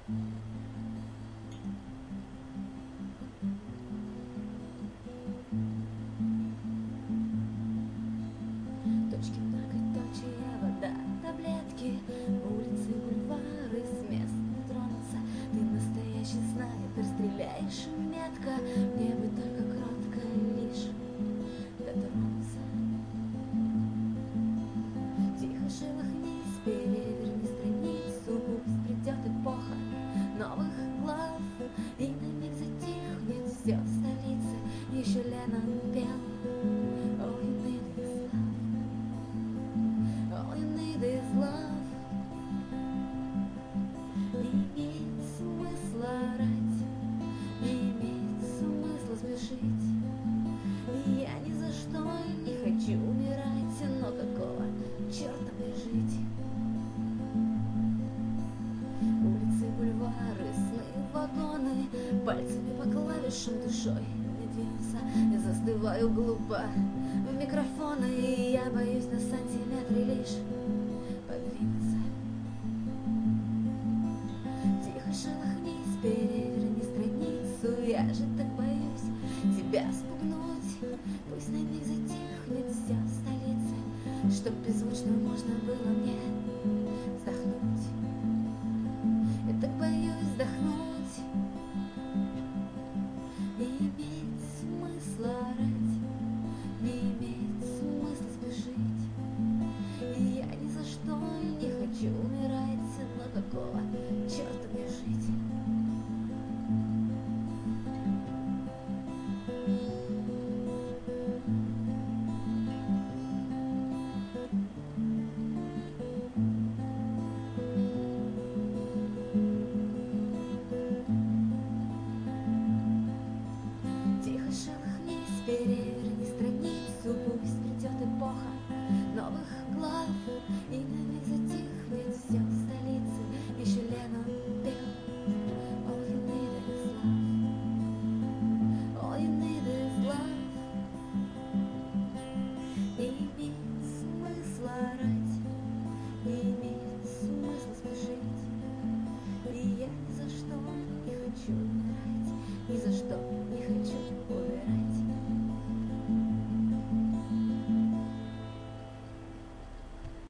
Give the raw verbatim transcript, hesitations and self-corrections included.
Точки, многоточия, вода, таблетки, улицы, бульвары, с мест не тронуться. Ты настоящий снайпер, стреляешь метко, мне бы только кротко лишь дотронуться. Тихо шелохнись, переверни страницу, пусть придет эпоха новых глав, и на миг затихнет все в столице. Еще Леннон пел: All you need is love, all you need is love. Не имеет смысла орать, не имеет смысла спешить, и я ни за что не хочу умирать, но какого черта мне жить? Улицы, бульвары, сны, вагоны, пальцами по клавишам, душой не двинуться. Я застываю глупо в микрофоны, и я боюсь на сантиметре лишь подвинуться. Тихо шелохнись, переверни страницу, я же так боюсь тебя спугнуть. Пусть на миг затихнет все в столице, чтоб беззвучно можно было мне вздохнуть. Я так боюсь вздохнуть. Не имеет смысла орать, не имеет смысла спешить, и я ни за что не хочу умирать, но какого черта